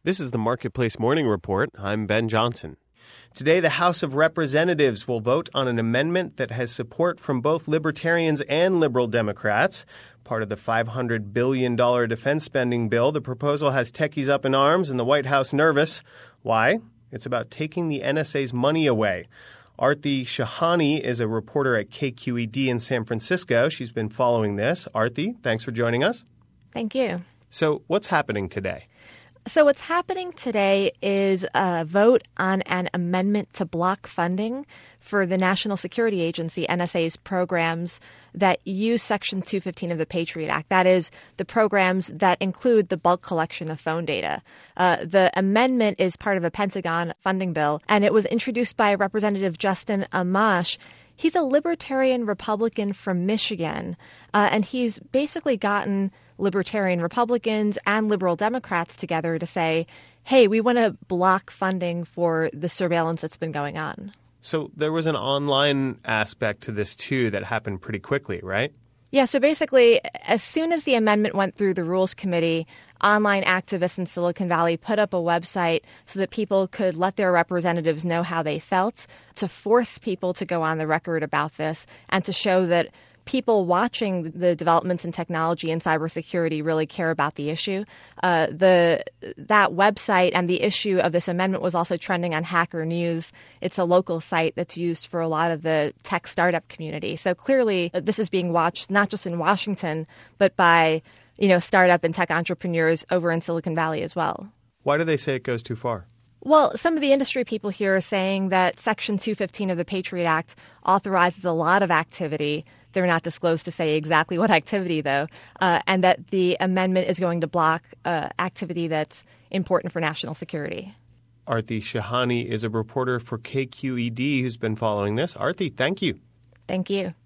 This is the Marketplace Morning Report. I'm Ben Johnson. Today, the House of Representatives will vote on an amendment that has support from both libertarians and liberal Democrats. Part of the $500 billion defense spending bill, the proposal has techies up in arms and the White House nervous. Why? It's about taking the NSA's money away. Aarti Shahani is a reporter at KQED in San Francisco. She's been following this. Aarti, thanks for joining us. Thank you. So what's happening today? So what's happening today is a vote on an amendment to block funding for the National Security Agency, NSA's programs that use Section 215 of the Patriot Act. That is, the programs that include the bulk collection of phone data. The amendment is part of a Pentagon funding bill, and it was introduced by Representative Justin Amash. He's a libertarian Republican from Michigan, and he's basically gotten libertarian Republicans and liberal Democrats together to say, hey, we want to block funding for the surveillance that's been going on. So there was an online aspect to this, too, that happened pretty quickly, right? Yeah, so basically, as soon as the amendment went through the Rules Committee, online activists in Silicon Valley put up a website so that people could let their representatives know how they felt, to force people to go on the record about this, and to show that people watching the developments in technology and cybersecurity really care about the issue. That website and the issue of this amendment was also trending on Hacker News. It's a local site that's used for a lot of the tech startup community. So clearly, this is being watched not just in Washington, but by startup and tech entrepreneurs over in Silicon Valley as well. Why do they say it goes too far? Well, some of the industry people here are saying that Section 215 of the Patriot Act authorizes a lot of activity. They're not disclosed to say exactly what activity, though, and that the amendment is going to block activity that's important for national security. Aarti Shahani is a reporter for KQED who's been following this. Aarti, thank you. Thank you.